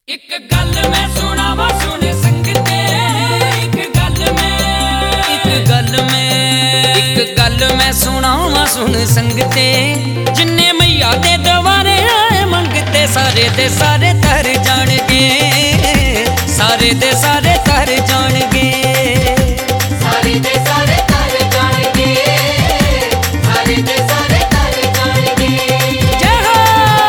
एक गल मैं सुनावा सुन संगते, एक गल मैं सुनावा सुन संगते। जिन्ने मैया दे दवारे आए मंगते, सारे दे सारे तर जाणगे, सारे दे सारे तर जाणगे, सारे दे सारे तर जाणगे, सारे दे सारे तर जाणगे। जय हो।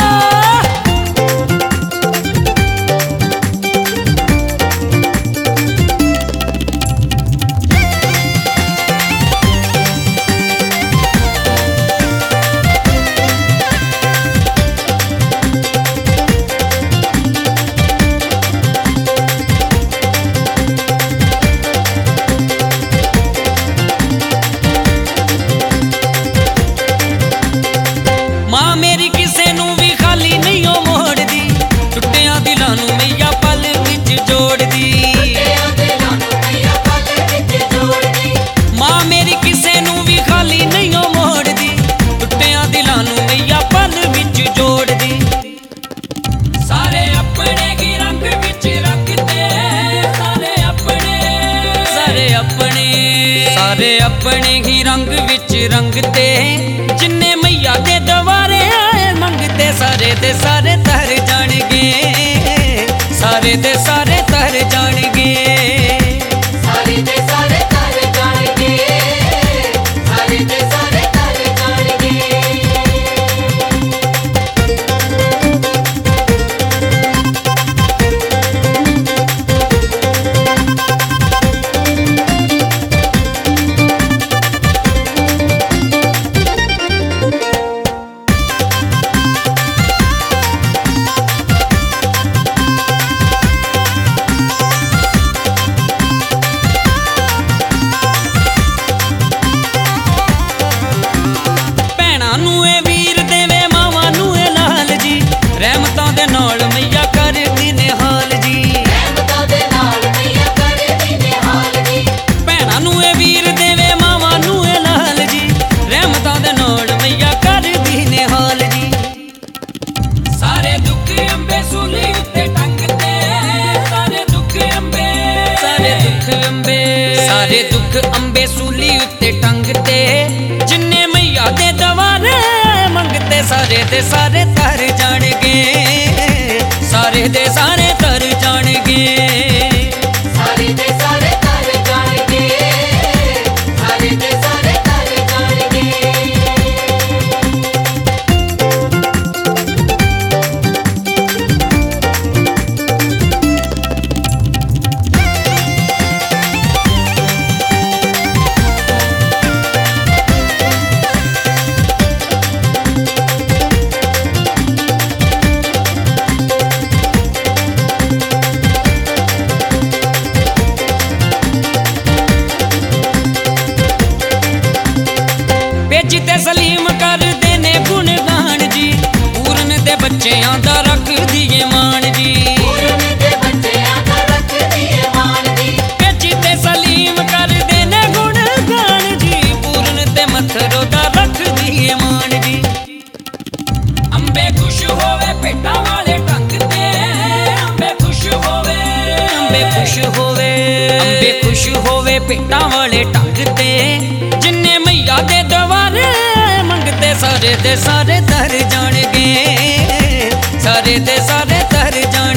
मां मेरी किसे नू भी खाली नहीं हो मोड़दी, टुटिया दिलां नू मैया पल विच जोड़दी। मां मेरी किसे नू भी खाली नहीं हो मोड़दी, टुटिया दिलां नू मैया पल विच जोड़दी। सारे अपने ही रंग विच रखदे, सारे अपने ही रंग विच रंगते। जिन्ने मैया दे दवारे आए मंगते, सारे दे सारे तर जाणगे, सारे दे सारे तर जाणगे, सारे दे सारे तर जाणगे, सारे दे सारे तर जाणगे। सारे दुख अंबे सूली उत्ते टंगते। जिन्ने मैया दे दवारे मंगते, सारे दे सारे तर जाणगे, सारे दे सारे तर जाणगे, सारे दे सारे तर जाणगे, सारे दे सारे तर जाणगे। बेचते सलीम कर देने गुणगान जी, पूरन दे बच्चेआं दा रख दिए मान जी, पूरन दे बच्चेआं दा रख दिए मान जी। बेचते सलीम कर देने गुणगान जी, पूरन दे मथरो दा रख दिए मान जी। अंबे खुश होवे पेटा वाले टंगते, अंबे खुश होवे, अंबे खुश होवे, अंबे खुश होवे पेटा वाले टंगते। जिन्ने मैया दे दवारे मंगते, सारे दे सारे तर जाणगे, सारे दे सारे तर जाणगे।